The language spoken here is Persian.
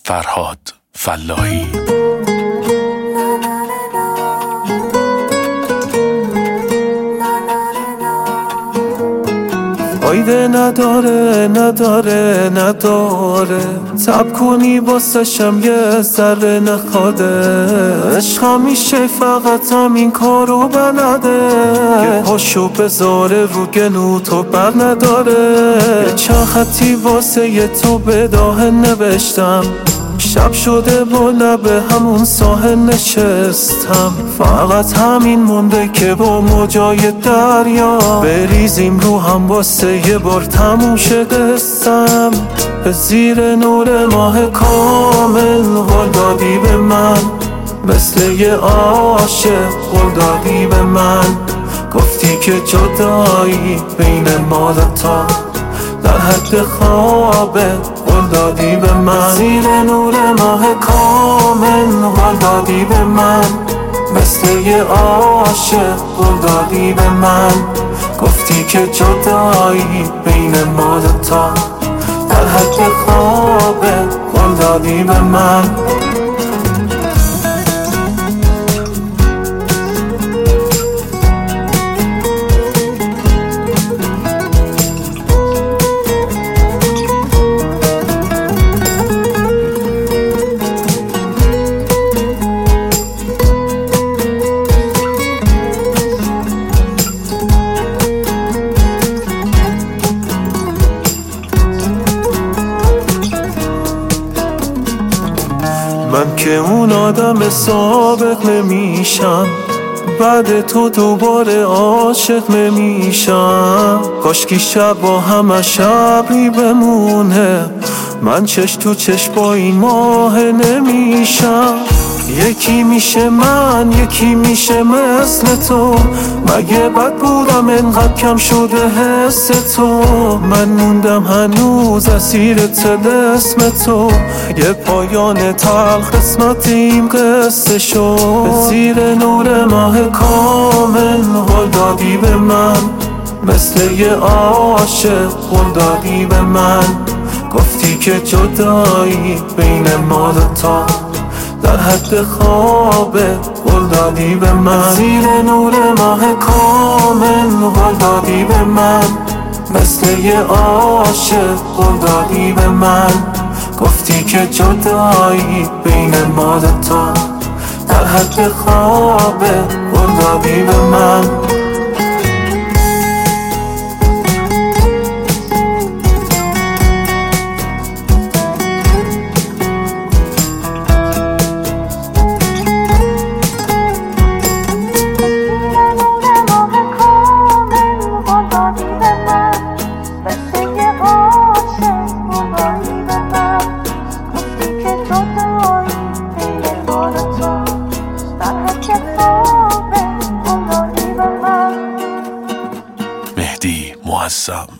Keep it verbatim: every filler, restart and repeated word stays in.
فرهاد فلاحی. فایده نداره نداره نداره، تب کنی باسشم یه ذره نخواده. عشق همیشه فقط همین کارو بلده که پاشو بذاره رو گلو تو بر نداره. یه چند خطی واسه ی تو به داهن نوشتم، شب شده با لب همون ساحل نشستم. فقط همین مونده که با موجای دریا بریزیم رو هم واسه یه بار تموم شه قصم. به زیر نور ماه کامل قول دادی به من، مثل یه عاشق قول دادی به من. گفتی که جدایی بین ما دوتا در حد خوابه قول دادی به من. زیر نور ماه کامل قول دادی به من، مثل یه عاشق قول دادی به من. گفتی که جدایی بین ما دوتا در حد خوابه قول دادی به من. من که اون آدم سابق نمیشم، بعد تو دوباره عاشق نمیشم. کاشکی شب با همه شبی بمونه، من چش تو چش با این ماه نمیشم. یکی میشه من یکی میشه مثل تو، مگه بد بودم انقدر کم شده حس تو. من موندم هنوز اسیر طلسم تو، یه پایان تلخ قسمت این قصه شو. به زیر نور ماه کامل قول دادی به من، مثل یه عاشق قول دادی به من. گفتی که جدایی بین ما دوتا در حد خوابه قول دادی به من. زیر نور ماه کامل قول دادی به من، مثل یه عاشق قول دادی به من. گفتی که جدایی بین ما دوتا در حد خوابه قول دادی به من. مهدی معظم.